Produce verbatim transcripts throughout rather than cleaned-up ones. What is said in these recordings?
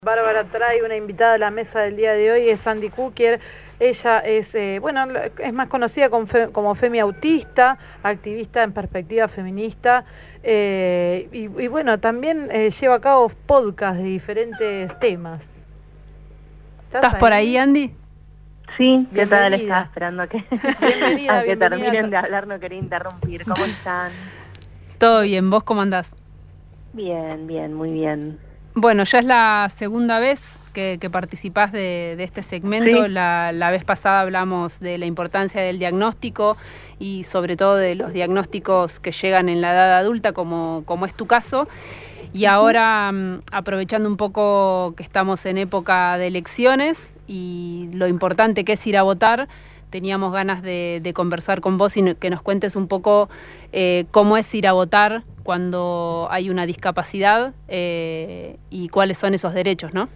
Bárbara trae una invitada a la mesa del día de hoy, es Sandy Kukier. Ella es, eh, bueno, es más conocida como, fe, como Femi Autista, activista en perspectiva feminista, eh, y, y bueno, también eh, lleva a cabo podcasts de diferentes temas. ¿Estás, ¿Estás por ahí, Andy? Sí, ¿qué tal? Estaba esperando a que, bienvenida, a que bienvenida. terminen de hablar, no quería interrumpir. ¿Cómo están? Todo bien, ¿vos cómo andás? Bien, bien, muy bien. Bueno, ya es la segunda vez que, que participás de, de este segmento. ¿Sí? La, la vez pasada hablamos de la importancia del diagnóstico y sobre todo de los diagnósticos que llegan en la edad adulta, como, como es tu caso. Y ahora, um, aprovechando un poco que estamos en época de elecciones y lo importante que es ir a votar, teníamos ganas de, de conversar con vos y que nos cuentes un poco eh, cómo es ir a votar cuando hay una discapacidad eh, y cuáles son esos derechos, ¿no?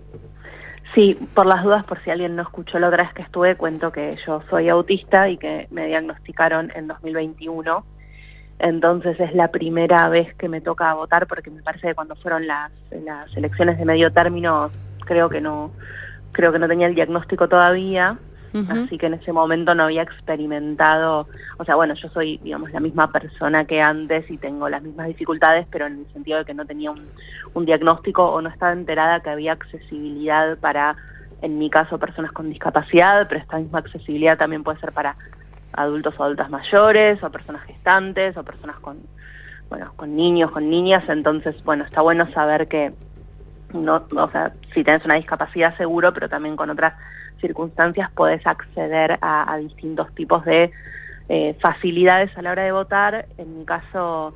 Sí, por las dudas, por si alguien no escuchó la otra vez que estuve, cuento que yo soy autista y que me diagnosticaron en dos mil veintiuno. Entonces es la primera vez que me toca votar, porque me parece que cuando fueron las, las elecciones de medio término, creo que no, creo que no tenía el diagnóstico todavía. Uh-huh. Así que en ese momento no había experimentado, o sea, bueno, yo soy, digamos, la misma persona que antes y tengo las mismas dificultades, pero en el sentido de que no tenía un, un diagnóstico o no estaba enterada que había accesibilidad para, en mi caso, personas con discapacidad, pero esta misma accesibilidad también puede ser para adultos o adultas mayores, o personas gestantes, o personas con, bueno, con niños, con niñas. Entonces, bueno, está bueno saber que, no, o sea, si tenés una discapacidad seguro, pero también con otras circunstancias podés acceder a, a distintos tipos de eh, facilidades a la hora de votar. En mi caso,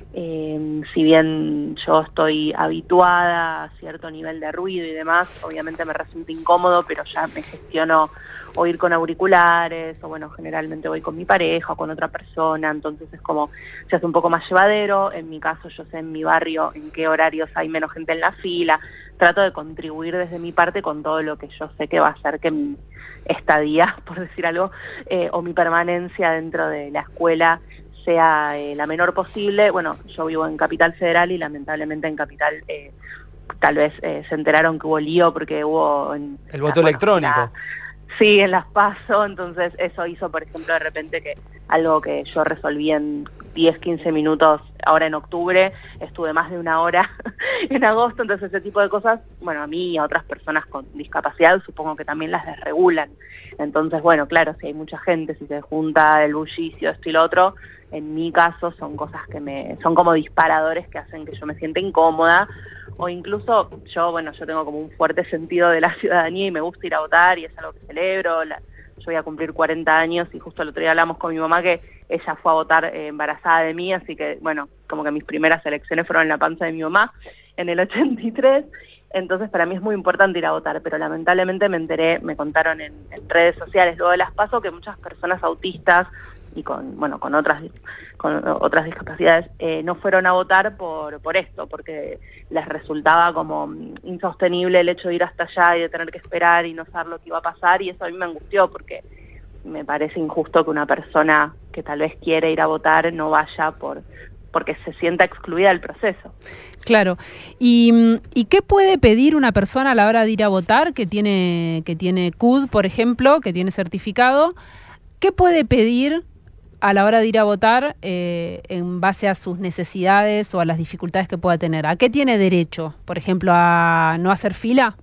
eh, si bien yo estoy habituada a cierto nivel de ruido y demás, obviamente me resulta incómodo, pero ya me gestiono o ir con auriculares, o bueno, generalmente voy con mi pareja o con otra persona, entonces es como, se hace un poco más llevadero. En mi caso, yo sé en mi barrio en qué horarios hay menos gente en la fila. Trato de contribuir desde mi parte con todo lo que yo sé que va a hacer que mi estadía, por decir algo, eh, o mi permanencia dentro de la escuela sea eh, la menor posible. Bueno, yo vivo en Capital Federal y lamentablemente en Capital eh, tal vez eh, se enteraron que hubo lío porque hubo... En, el voto electrónico. La, sí, en las PASO, entonces eso hizo, por ejemplo, de repente que algo que yo resolví en diez, quince minutos, ahora en octubre, estuve más de una hora en agosto, entonces ese tipo de cosas, bueno, a mí y a otras personas con discapacidad supongo que también las desregulan. Entonces, bueno, claro, si hay mucha gente, si se junta el bullicio, esto y lo otro, en mi caso son cosas que me, son como disparadores que hacen que yo me sienta incómoda, o incluso yo, bueno, yo tengo como un fuerte sentido de la ciudadanía y me gusta ir a votar y es algo que celebro. La, yo voy a cumplir cuarenta años y justo el otro día hablamos con mi mamá que ella fue a votar eh, embarazada de mí, así que, bueno, como que mis primeras elecciones fueron en la panza de mi mamá en el ochenta y tres, entonces para mí es muy importante ir a votar, pero lamentablemente me enteré, me contaron en, en redes sociales luego de las PASO que muchas personas autistas y con, bueno, con otras con otras discapacidades eh, no fueron a votar por, por esto, porque les resultaba como insostenible el hecho de ir hasta allá y de tener que esperar y no saber lo que iba a pasar, y eso a mí me angustió porque me parece injusto que una persona que tal vez quiere ir a votar no vaya por porque se sienta excluida del proceso. Claro. ¿Y, y qué puede pedir una persona a la hora de ir a votar que tiene, que tiene C U D, por ejemplo, que tiene certificado? ¿Qué puede pedir a la hora de ir a votar eh, en base a sus necesidades o a las dificultades que pueda tener? ¿A qué tiene derecho? Por ejemplo, ¿a no hacer fila?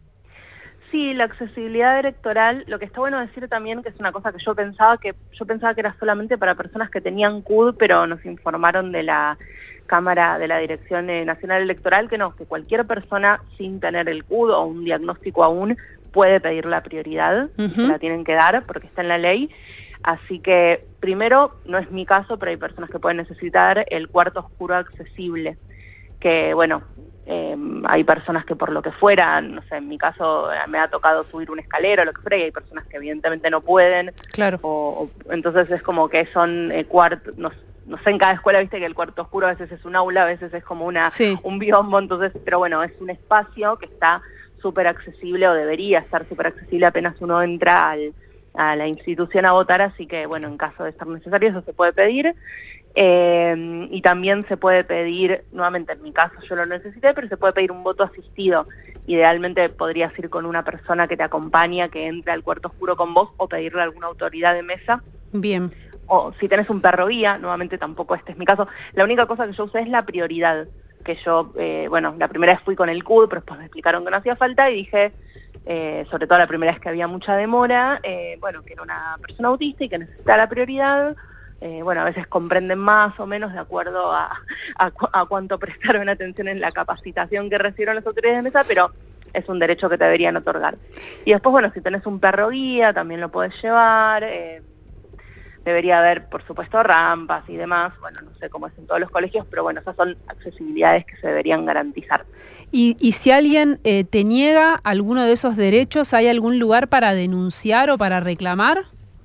Sí, la accesibilidad electoral, lo que está bueno decir también, que es una cosa que yo pensaba que yo pensaba que era solamente para personas que tenían C U D, pero nos informaron de la Cámara de la Dirección Nacional Electoral que no, que cualquier persona sin tener el C U D o un diagnóstico aún puede pedir la prioridad, uh-huh. Se la tienen que dar porque está en la ley. Así que, primero, no es mi caso, pero hay personas que pueden necesitar el cuarto oscuro accesible, que, bueno, eh, hay personas que por lo que fuera, no sé, en mi caso me ha tocado subir una escalera o lo que fuera, y hay personas que evidentemente no pueden. Claro. O, o, entonces es como que son eh, cuartos, no, no sé, en cada escuela, viste que el cuarto oscuro a veces es un aula, a veces es como una sí. un biombo, entonces, pero bueno, es un espacio que está súper accesible o debería estar súper accesible apenas uno entra al a la institución a votar, así que bueno, en caso de ser necesario eso se puede pedir. Eh, y también se puede pedir, nuevamente en mi caso yo lo necesité, pero se puede pedir un voto asistido. Idealmente podrías ir con una persona que te acompaña, que entre al cuarto oscuro con vos, o pedirle a alguna autoridad de mesa. Bien. O si tenés un perro guía, nuevamente tampoco este es mi caso. La única cosa que yo usé es la prioridad, que yo, eh, bueno, la primera vez fui con el C U D, pero después me explicaron que no hacía falta y dije, eh, sobre todo la primera vez que había mucha demora, eh, bueno, que era una persona autista y que necesitaba la prioridad. Eh, bueno, a veces comprenden más o menos de acuerdo a, a, cu a cuánto prestaron atención en la capacitación que recibieron las autoridades de mesa, pero es un derecho que te deberían otorgar. Y después, bueno, si tenés un perro guía, también lo podés llevar. Eh, debería haber, por supuesto, rampas y demás. Bueno, no sé cómo es en todos los colegios, pero bueno, esas son accesibilidades que se deberían garantizar. Y, y si alguien eh, te niega alguno de esos derechos, ¿hay algún lugar para denunciar o para reclamar?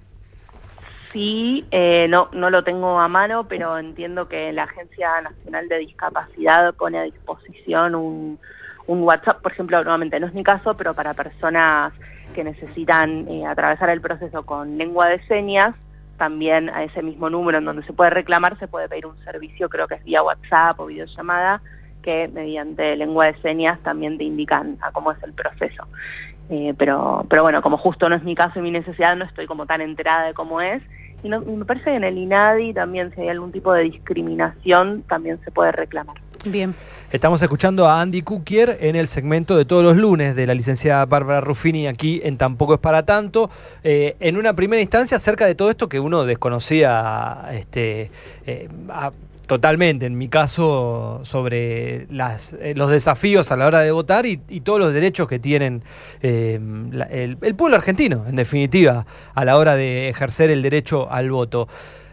Sí, eh, no, no lo tengo a mano, pero entiendo que la Agencia Nacional de Discapacidad pone a disposición un, un WhatsApp, por ejemplo, nuevamente no es mi caso, pero para personas que necesitan eh, atravesar el proceso con lengua de señas, también a ese mismo número en donde se puede reclamar, se puede pedir un servicio, creo que es vía WhatsApp o videollamada, que mediante lengua de señas también te indican a cómo es el proceso. Eh, pero, pero bueno, como justo no es mi caso y mi necesidad, no estoy como tan enterada de cómo es. Y, no, y me parece que en el INADI también, si hay algún tipo de discriminación, también se puede reclamar. Bien. Estamos escuchando a Andy Kukier en el segmento de todos los lunes de la licenciada Bárbara Ruffini aquí en Tampoco es para tanto. Eh, en una primera instancia acerca de todo esto que uno desconocía este, eh, a, totalmente, en mi caso, sobre las, eh, los desafíos a la hora de votar y, y todos los derechos que tienen eh, la, el, el pueblo argentino, en definitiva, a la hora de ejercer el derecho al voto.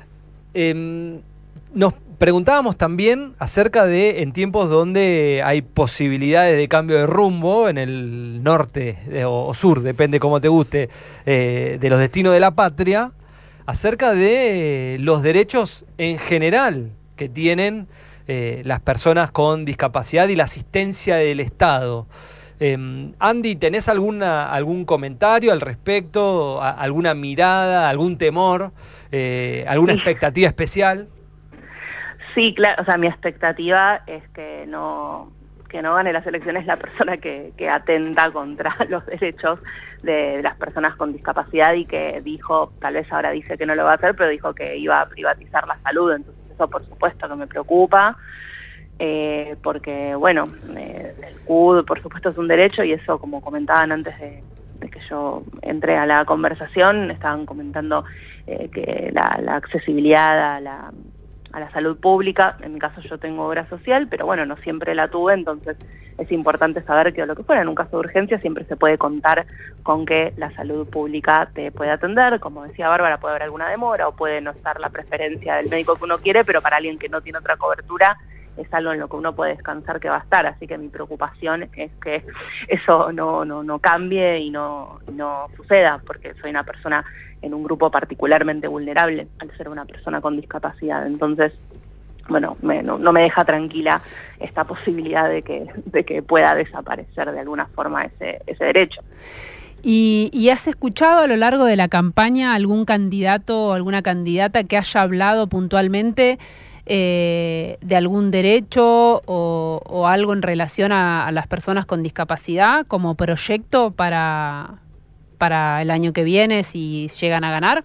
Eh, nos preguntábamos también acerca de, en tiempos donde hay posibilidades de cambio de rumbo en el norte eh, o, o sur, depende cómo te guste, eh, de los destinos de la patria, acerca de eh, los derechos en general que tienen eh, las personas con discapacidad y la asistencia del Estado. Eh, Andy, ¿tenés alguna, algún comentario al respecto? A, ¿Alguna mirada, algún temor? Eh, ¿Alguna sí. expectativa especial? Sí, claro, o sea, mi expectativa es que no, que no gane las elecciones la persona que, que atenta contra los derechos de las personas con discapacidad y que dijo, tal vez ahora dice que no lo va a hacer, pero dijo que iba a privatizar la salud, entonces eso por supuesto que me preocupa, eh, porque bueno, eh, el C U D por supuesto es un derecho y eso, como comentaban antes de, de que yo entré a la conversación, estaban comentando eh, que la, la accesibilidad a la, a la salud pública, en mi caso yo tengo obra social, pero bueno, no siempre la tuve, entonces es importante saber que lo que fuera en un caso de urgencia siempre se puede contar con que la salud pública te puede atender. Como decía Bárbara, puede haber alguna demora o puede no estar la preferencia del médico que uno quiere, pero para alguien que no tiene otra cobertura es algo en lo que uno puede descansar que va a estar, así que mi preocupación es que eso no, no, no cambie y no, no suceda, porque soy una persona en un grupo particularmente vulnerable al ser una persona con discapacidad. Entonces, bueno, me, no, no me deja tranquila esta posibilidad de que, de que pueda desaparecer de alguna forma ese, ese derecho. ¿Y, ¿Y has escuchado a lo largo de la campaña algún candidato o alguna candidata que haya hablado puntualmente eh, de algún derecho o, o algo en relación a, a las personas con discapacidad como proyecto para, para el año que viene si llegan a ganar?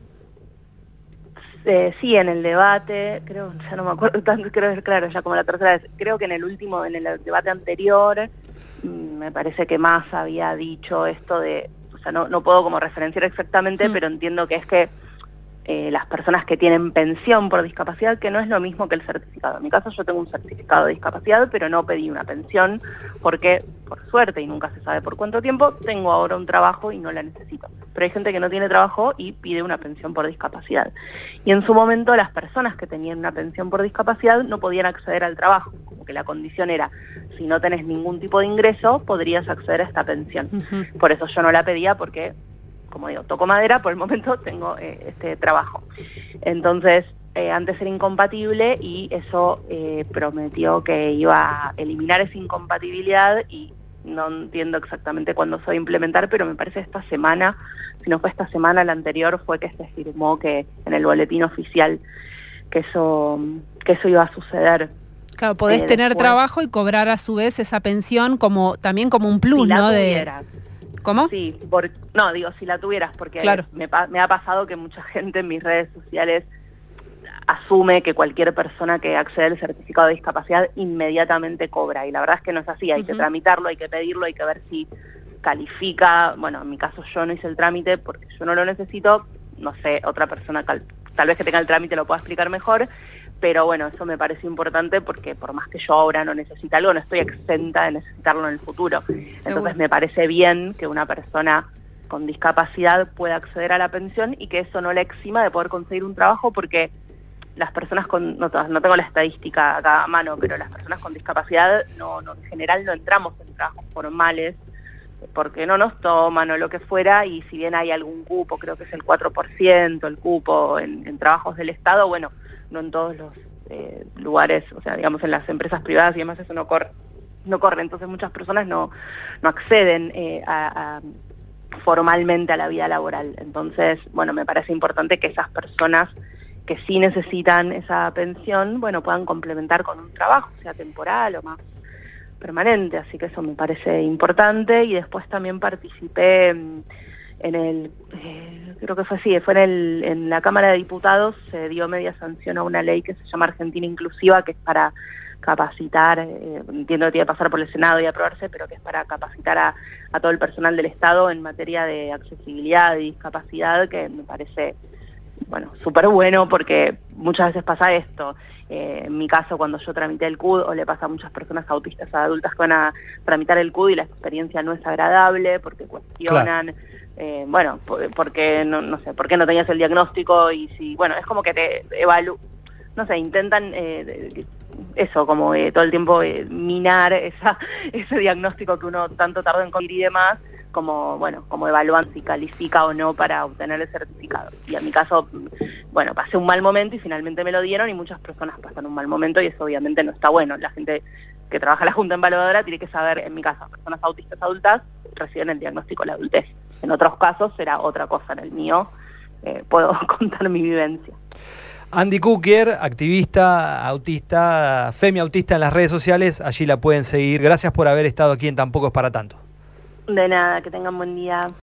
Eh, sí, en el debate, creo, ya no me acuerdo tanto, creo, claro, ya como la tercera vez, creo que en el último, en el debate anterior, mmm, me parece que más había dicho esto de, o sea, no, no puedo como referenciar exactamente, sí. Pero entiendo que es que eh, las personas que tienen pensión por discapacidad, que no es lo mismo que el certificado. En mi caso yo tengo un certificado de discapacidad, pero no pedí una pensión porque, por suerte, y nunca se sabe por cuánto tiempo, tengo ahora un trabajo y no la necesito. Pero hay gente que no tiene trabajo y pide una pensión por discapacidad. Y en su momento las personas que tenían una pensión por discapacidad no podían acceder al trabajo, como que la condición era, si no tenés ningún tipo de ingreso, podrías acceder a esta pensión. Uh-huh. Por eso yo no la pedía porque, como digo, toco madera, por el momento tengo eh, este trabajo. Entonces, eh, antes era incompatible y eso eh, prometió que iba a eliminar esa incompatibilidad y no entiendo exactamente cuándo se va a implementar, pero me parece esta semana, si no fue esta semana, la anterior fue que se firmó que en el boletín oficial que eso, que eso iba a suceder. Claro, podés eh, tener después, trabajo y cobrar a su vez esa pensión como también como un plus, si la ¿no? tuvieras. De ¿Cómo? Sí, por, no, digo, si la tuvieras, porque claro. me, me ha pasado que mucha gente en mis redes sociales asume que cualquier persona que accede al certificado de discapacidad inmediatamente cobra, y la verdad es que no es así, hay uh-huh. que tramitarlo, hay que pedirlo, hay que ver si califica. Bueno, en mi caso yo no hice el trámite porque yo no lo necesito, no sé, otra persona tal, tal vez que tenga el trámite lo pueda explicar mejor, pero bueno, eso me parece importante porque por más que yo ahora no necesite algo, no estoy exenta de necesitarlo en el futuro. Seguro. Entonces me parece bien que una persona con discapacidad pueda acceder a la pensión y que eso no la exima de poder conseguir un trabajo, porque las personas con, no, no tengo la estadística acá a mano, pero las personas con discapacidad no, no en general no entramos en trabajos formales porque no nos toman o lo que fuera, y si bien hay algún cupo, creo que es el cuatro por ciento el cupo en, en trabajos del Estado, bueno, no en todos los eh, lugares, o sea, digamos en las empresas privadas y demás eso no corre, no corre, entonces muchas personas no, no acceden eh, a, a, formalmente a la vida laboral. Entonces, bueno, me parece importante que esas personas que sí necesitan esa pensión, bueno, puedan complementar con un trabajo, sea temporal o más permanente, así que eso me parece importante. Y después también participé en el, eh, creo que fue así, fue en, el, en la Cámara de Diputados, se dio media sanción a una ley que se llama Argentina Inclusiva, que es para capacitar, eh, entiendo que tiene que pasar por el Senado y aprobarse, pero que es para capacitar a, a todo el personal del Estado en materia de accesibilidad y discapacidad, que me parece, bueno, súper bueno, porque muchas veces pasa esto. Eh, en mi caso, cuando yo tramité el C U D, o le pasa a muchas personas autistas adultas que van a tramitar el C U D y la experiencia no es agradable, porque cuestionan, claro. eh, bueno, por, porque no, no sé, por qué no tenías el diagnóstico, y si, bueno, es como que te evalúan, no sé, intentan eh, eso, como eh, todo el tiempo eh, minar esa, ese diagnóstico que uno tanto tardó en conseguir y demás, como, bueno, como evalúan si califica o no para obtener el certificado. Y en mi caso, bueno, pasé un mal momento y finalmente me lo dieron, y muchas personas pasan un mal momento y eso obviamente no está bueno. La gente que trabaja en la Junta Evaluadora tiene que saber, en mi caso, personas autistas adultas reciben el diagnóstico de la adultez. En otros casos será otra cosa, en el mío eh, puedo contar mi vivencia. Andy Cookier, activista, autista, femiautista en las redes sociales, allí la pueden seguir. Gracias por haber estado aquí en Tampoco es para tanto. De nada, que tengan buen día.